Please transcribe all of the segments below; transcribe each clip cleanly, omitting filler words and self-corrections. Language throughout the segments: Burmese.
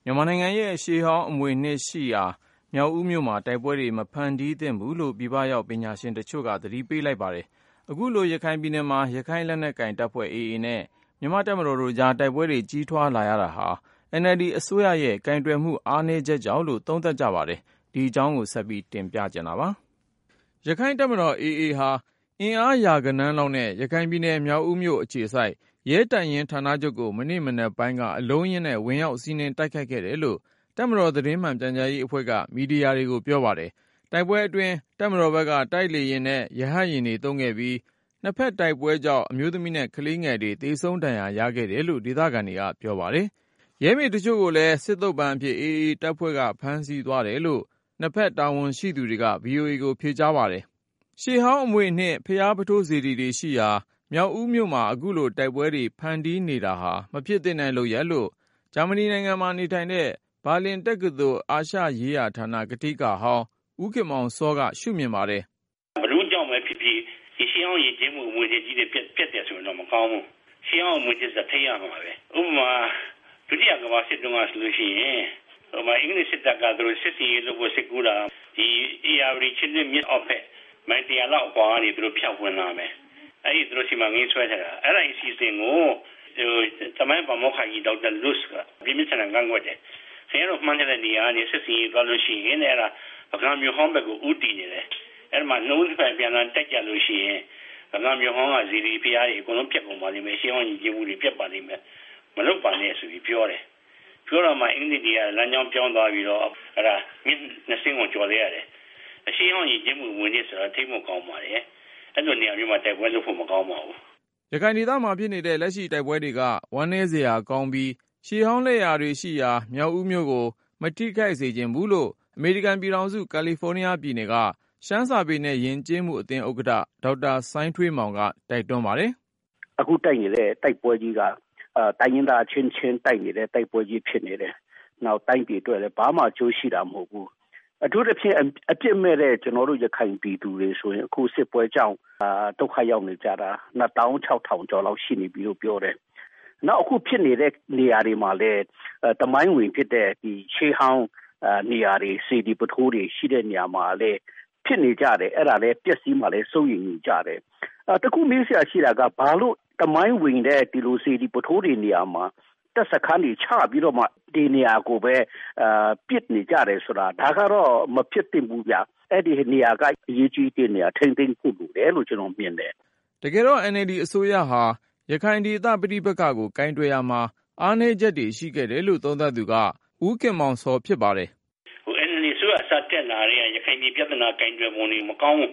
မြန်မာနိုင်ငံရဲ့ရှေးဟောင်းအမွေအနှစ်ရှိရာမြောက်ဦးမြို့မှာတိုက်ပွဲတွေမဖန်တီးသင့်ဘူးလို့ပြည်ပရောက်ပညာရှင်တချို့ကသတိပေးလိုက်ပါတယ်။အခုလိုရခိုင်ပြည်နယ်မှာရခိုင်လက်နက်ကိုင်တပ်ဖွဲ့ AA နဲ့မြန်မာ့တပ်မတော်တို့ကြားတိုက်ပွဲတွေကြီးထွားလာရတာဟာ NLD အစိုးရရဲ့ကိုင်တွယ်မှုအားနည်းချက်ကြောင့်လို့သုံးသပ်ကြပါတယ်။ဒီအကြောင်းကိုဆက်ပြီးတင်ပြကြတာပါ။ ရခိုင်တပ်မတော် AA ဟာအင်အားရာဂဏန်းလောက်နဲ့ရခိုင်ပြည်နယ်မြောက်ဦးမြို့အခြေစိုက်ရဲတပ်ရင်းဌာနချုပ်ကိုမနေ့မနက်ပိုင်းကအလုံးအရင်းနဲ့ဝင်ရောက်စီးနင်းတိုက်ခိုက်ခဲ့တယ်လို့တပ်မတော်သတင်းမှန်ပြန်ကြားရေးအဖွဲ့ကမီဒီယာတွေကိုပြောပါတယ်။တိုက်ပွဲအတွင်းတပ်မတော်ဘက်ကတိုက်လေယာဉ်နဲ့ရဟတ်ယာဉ်တွေသုံးခဲ့ပြီးနှစ်ဖက်တိုက်ပွဲကြောင့်အမျိုးသမီးနဲ့ကလေးငယ်တွေသေဆုံးဒဏ်ရာရခဲ့တယ်လို့ဒေသခံတွေကပြောပါတယ်။ရဲမေတချို့ကိုလည်းစစ်သုတ်ပန်းအဖြစ် AA တပ်ဖွဲ့ကဖမ်းဆီးသွားတယ်လို့နှစ်ဖက်တာဝန်ရှိသူတွေက VOA ကိုဖြေကြားပါတယ်။ရှေးဟောင်းအမွေအနှစ်ဘုရားပုထိုးစေတီတွေရှိရာမြောက်ဦးမြို့မှာအခုလိုတိုက်ပွဲတွေဖန်တီးနေတာဟာမဖြစ်သင့်တဲ့လုပ်ရပ်လို့ဂျာမနီနိုင်ငံမှာနေထိုင်တဲ့ဘာလင်တက္ကသိုလ်အာရှရေးရာဌာနကတိကဟောင်းဦးခင်မောင်စောကရှုမြင်ပါတယ်။ဘလို့ကြောင့်ပဲဖြစ်ဖြစ်ဒီရှေးဟောင်းရည်ကျင်းမှုအမွေအနှစ်ကြီးတွေပြတ်တယ်ဆိုရင်တော့မကောင်းဘူး။ရှေးဟောင်းအမွေအနှစ်စထိတ်ရမှာပဲ။ဥပမာဒုတိယကမ္ဘာစစ်တုန်းကဆိုလို့ရှိရင်အင်္ဂလိပ်စစ်တပ်ကသူတို့စစ်စီရေးလုပ်ဖို့စစ်ကူတာဒီARDချင်းမြစ်အောက်ဖက်မိုင်တရားလောက်ကွာနေသူတို့ဖြောက်ဝင်လာမယ်။အဲဒီသူတို့စီမံငင်းဆွဲထားတာအဲ့ဒါအစီအစဉ်ကိုတမိုင်းပမောက္ခကြီးဒေါက်တာလုစ်ကပြင်းပြထန်ထန်ကန့်ကွက်တယ်။ဆရာတို့မှန်းတဲ့နေရာနေစစ်စီရေးသွားလို့ရှိရင်အဲ့ဒါပကံမျိုးဟောင်းဘက်ကိုဥတည်နေတယ်။အဲ့မှာနှုတ်ဖက်ပြန်လာတက်ကြလို့ရှိရင်ပကံမျိုးဟောင်းကဇီဒီဖျားကြီးအကုန်လုံးပြတ်ကုန်ပါလိမ့်မယ်ရှင်းအောင်ကြီးမှုတွေပြတ်ပါလိမ့်မယ်မလုပ်ပါနဲ့ဆိုပြီးပြောတယ်။ပြောတော့မှအင်္ဂလိပ်တွေကလမ်းကြောင်းပြောင်းသွားပြီးတော့အဲ့ဒါမြစ်နှစ်စင်းကိုကျော်လဲရတယ်။အရှင်းအောင်ကြီးမှုဝင်နေဆိုတာထိတ်မကောင်းပါလေ။အဲ့လိုနေရာမျိုးမှာတိုက်ပွဲလုပ်ဖို့မကောင်းပါဘူး။ရခိုင်ဒေသမှာဖြစ်နေတဲ့လက်ရှိတိုက်ပွဲတွေကဝမ်းနည်းစရာကောင်းပြီးရှေးဟောင်းလက်ရာတွေရှိရာမြောက်ဦးမြို့ကိုမထိခိုက်စေချင်ဘူးလို့အမေရိကန်ပြည်ထောင်စုကယ်လီဖိုးနီးယားပြည်နယ်ကရှမ်းစာပေနဲ့ယဉ်ကျေးမှုအသင်းဥက္ကဋ္ဌဒေါက်တာစိုင်းထွေးမောင်ကတိုက်တွန်းပါတယ်။အခုတိုက်နေတဲ့တိုက်ပွဲကြီးကတိုင်းရင်းသားချင်းချင်းတိုက်နေတဲ့တိုက်ပွဲကြီးဖြစ်နေတယ်။နောက်တိုင်းပြည်အတွက်လည်းဘာမှအကျိုးရှိတာမဟုတ်ဘူး။အထူးသဖြင့်အပြစ်မဲ့တဲ့ကျွန်တော်တို့ရခိုင်ပြည်သူတွေဆိုရင်အခုစစ်ပွဲကြောင့်ဒုက္ခရောက်နေကြတာ26,000ကျော်လောက်ရှိနေပြီလို့ပြောတယ်။နောက်အခုဖြစ်နေတဲ့နေရာတွေမှာလည်းတမိုင်းဝင်ဖြစ်တဲ့ဒီရှေးဟောင်းနေရာတွေစေတီပုထိုးတွေရှိတဲ့နေရာမှာလည်းဖြစ်နေကြတယ်အဲ့ဒါလည်းပျက်စီးမှလည်းစိုးရိမ်နေကြတယ်တခုမေးစရာရှိတာကဘာလို့တမိုင်းဝင်တဲ့ဒီလိုစေတီပုထိုးတွေနေရာမှာတက်စခန်းတွေချပြီးတော့မှဒီနေရာကိုပဲပြစ်နေကြတယ်ဆိုတာဒါကတော့မဖြစ်သင့်ဘူးဗျအဲ့ဒီနေရာကအရေးကြီးတဲ့နေရာထိမ့်သိမ်းဖို့လိုတယ်လို့ကျွန်တော်မြင်တယ်တကယ်တော့ NLD အစိုးရဟာရခိုင်ဒေသပဋိပက္ခကိုကင်တွယ်ရမှာအားနည်းချက်တွေရှိခဲ့တယ်လို့သုံးသပ်သူကဦးခင်မောင်စောဖြစ်ပါတယ် NLD ဆိုအစတက်လာတဲ့ရခိုင်ပြည်ပြဿနာကင်တွယ်ပုံတွေမကောင်းဘူး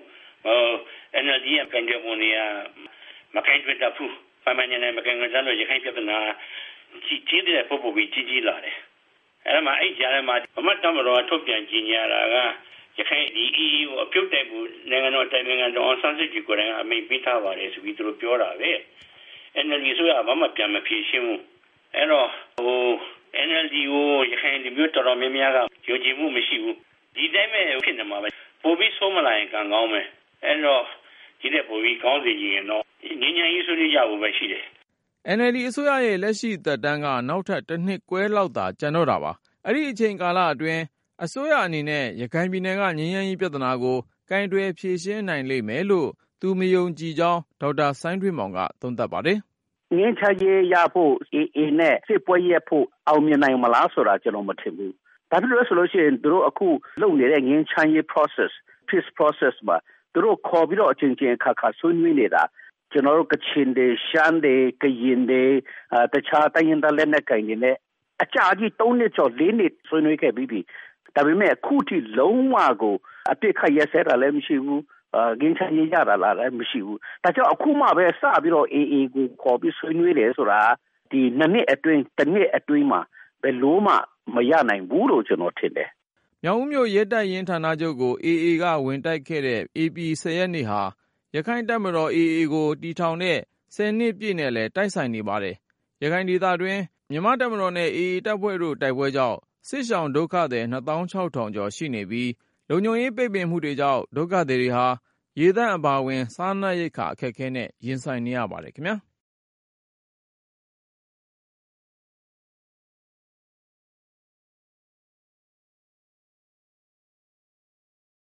NLD ကကင်တွယ်ပုံတွေကမကင်တွယ်တတ်ဘူးပမာဏနဲ့မကင်တွယ်တတ်လို့ရခိုင်ပြဿနာကြီးတဲ့ပုံပုံကြီးလာတယ်အဲ့မှာအဲ့ကြားထဲမှာအမတ်တမတော်ထုတ်ပြန်ကြေညာတာကရခိုင်ဒီ EU ကိုအပြုတ်တိုက်ဖို့နိုင်ငံတော်တိုင်ပင်ခံတော်အောင်ဆန်းစုကြည်ကိုယ်တိုင်အမိန့်ပေးထားပါတယ်ဆိုပြီးသူတို့ပြောတာပဲ NLD ဆိုရဘာမှပြန်မဖြေရှင်းဘူးအဲ့တော့NLD ကိုရခိုင်ဒီမျိုးတော်တော်များများကယုံကြည်မှုမရှိဘူးဒီတိုင်းပဲဖြစ်နေမှာပဲပိုပြီးဆုံးမလာရင်ကံကောင်းမယ်အဲ့တော့ဒီတဲ့ပိုပြီးကောင်းစီရင်တော့ငြိမ်းချမ်းရေးဆွေးနွေးကြဖို့ပဲရှိတယ် NLD အစိုးရရဲ့လက်ရှိသက်တမ်းကနောက်ထပ်တစ်နှစ်ခွဲလောက်သာကျန်တော့တာပါအဲ့ဒီအချိန်ကာလအတွင်းအစိုးရအနေနဲ့ရခိုင်ပြည်နယ်ကငြိမ်းချမ်းရေးပြဿနာကိုကင်တွယ်ဖြေရှင်းနိုင်လိမ့်မယ်လို့သူမယုံကြည်ကြောင်းဒေါက်တာစိုင်းထွေးမောင်ကသုံးသပ်ပါတယ်ငင်းချရေးရဖို့ AA နဲ့စစ်ပွဲရက်ဖို့အောင်မြင်နိုင်မလားဆိုတာကျွန်တော်မထင်ဘူး။ဒါဖြစ်လို့ဆိုလို့ရှိရင်တို့အခုလုပ်နေတဲ့ငင်းချရေး peace process မှာတို့ခေါ်ပြီးတော့အချင်းချင်းအခါဆွေးနွေးနေတာကျွန်တော်တို့ကချင်တွေရှမ်းတွေကရင်တွေတခြားတိုင်းရင်းသားလက်နက်ကိုင်တွေနဲ့အကြာကြီး3နှစ်ကျော်4နှစ်ဆွေးနွေးခဲ့ပြီးပြီ။ဒါပေမဲ့အခုထိလုံးဝကိုအပြစ်ခတ်ရက်စဲတာလည်းမရှိဘူး။ငင်းချရေးရတာလည်းမရှိဘူး။ဒါကြောင့်အခုမှပဲစပြီးတော့ AA ကိုခေါ်ပြီးဆွေးနွေးတယ်ဆိုတာဒီ2နှစ်အတွင်းတစ်နှစ်အတွင်းမှာဘယ်လို့မှမရနိုင်ဘူးလို့ကျွန်တော်ထင်တယ်။မြောက်ဦးမြို့ရဲတပ်ရင်းဌာနချုပ်ကို AA ကဝင်တိုက်ခဲ့တဲ့ AP 10 ရက်နေ့ဟာရခိုင်တပ်မတော် AA ကိုတီထောင်တဲ့10နှစ်ပြည့်နဲ့လည်းတိုက်ဆိုင်နေပါတယ်။ရခိုင်ဒေသတွင်းမြန်မာတပ်မတော်နဲ့ AA တပ်ဖွဲ့တို့တိုက်ပွဲကြောင့်စစ်ရှောင်ဒုက္ခသည် 26,000 ကျော်ရှိနေပြီးလုံခြုံရေးပိတ်ပင်မှုတွေကြောင့်ဒုက္ခသည်တွေဟာရေသန့်အပါအဝင်စားနပ်ရိက္ခာအခက်အခဲနဲ့ရင်ဆိုင်နေရပါတယ်ခင်ဗျာ။